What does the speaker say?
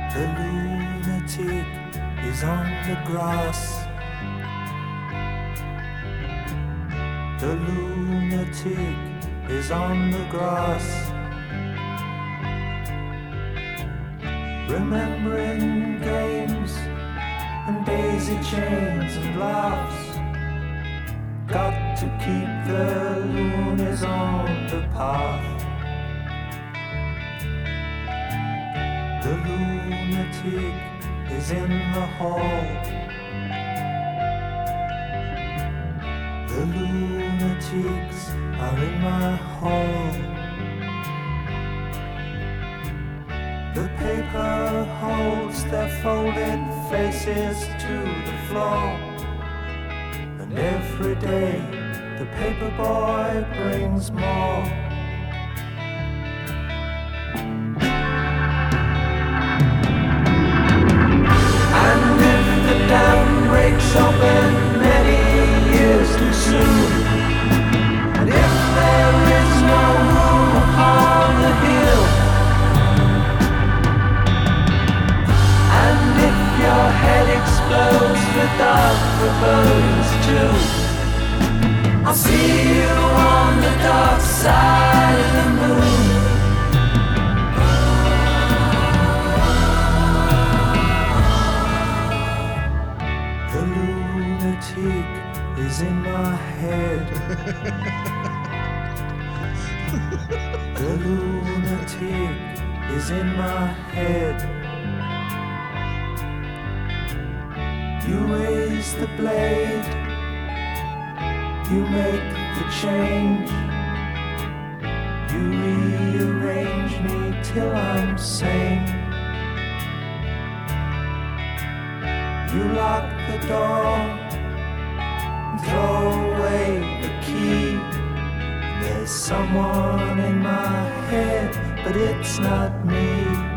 The lunatic is on the grass. The lunatic is on the grass. Remembering games and daisy chains and laughs. Got to keep the loonies on the path. The lunatic is in the hall. The lunatics are in my hall. The paper holds their folded faces to the floor. And every day the paper boy brings more. And if the dam breaks open many years too soon, and if there is no room upon the hill, and if your head explodes with dark forebodings too, I'll see you on the dark side of the moon. The lunatic is in my head. The lunatic is in my head. You raise the blade, you make the change, you rearrange me till I'm sane. You lock the door and throw away the key. There's someone in my head, but it's not me.